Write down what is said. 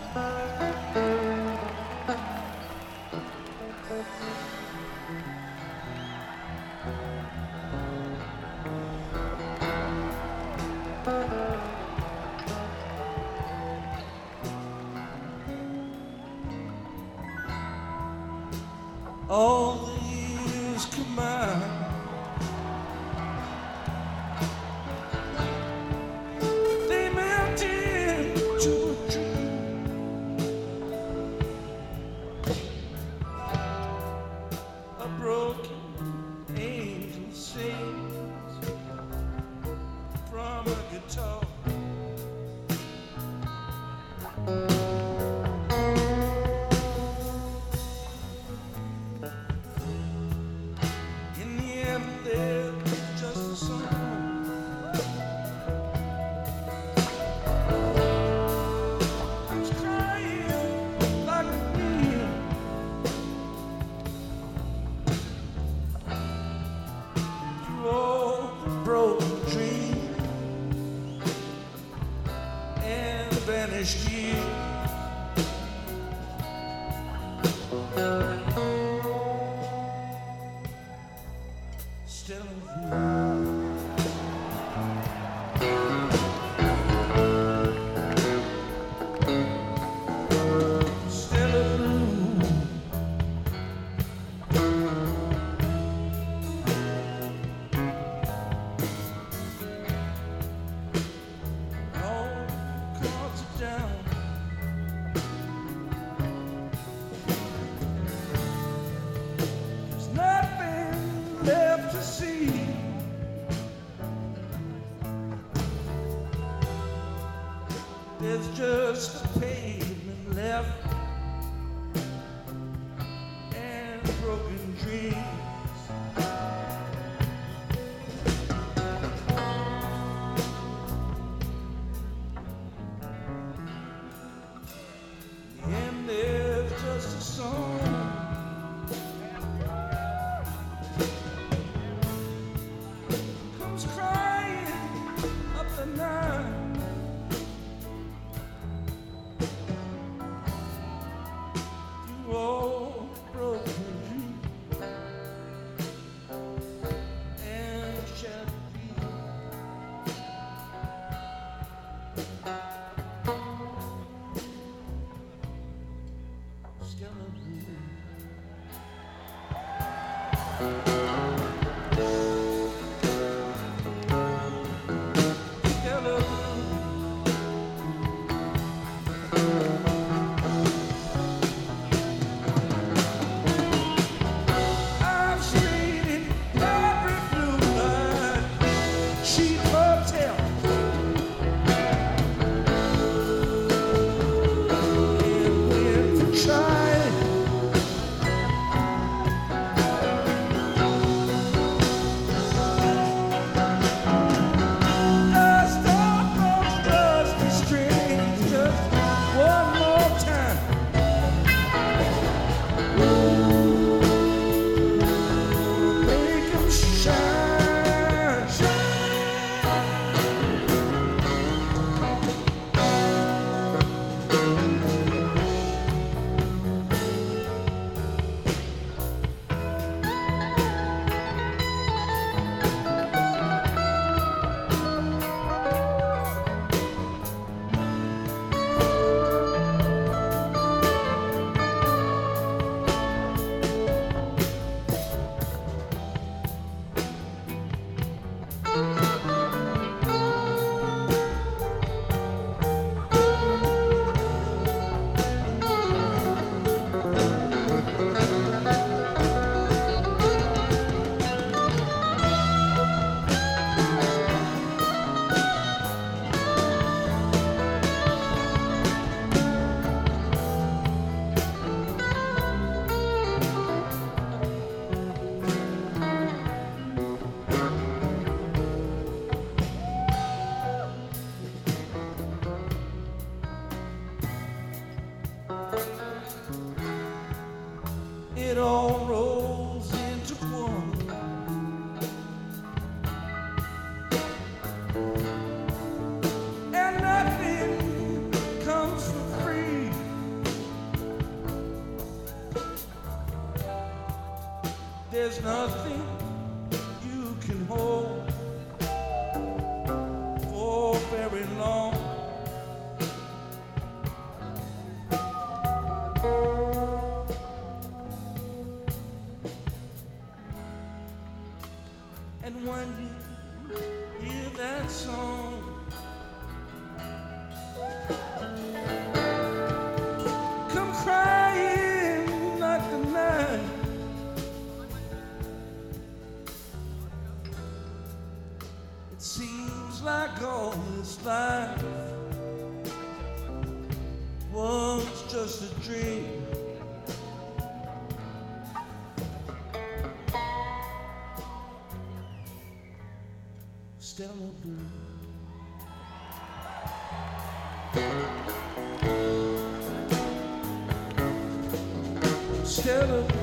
All the years combined, they melt into a dream, a broken angel sings from a guitar. In the end, there's just a song. I'm crying like a wind through all the broken dreams and vanished years. Still left to see. There's just a pavement left and broken dreams. In the end, there's just a song. It all rolls into one. And nothing comes for free. there's nothing you can hold for very long. And when you hear that song, come crying like the night. It seems like all this life was just a dream. Stella Blue. Stella Blue.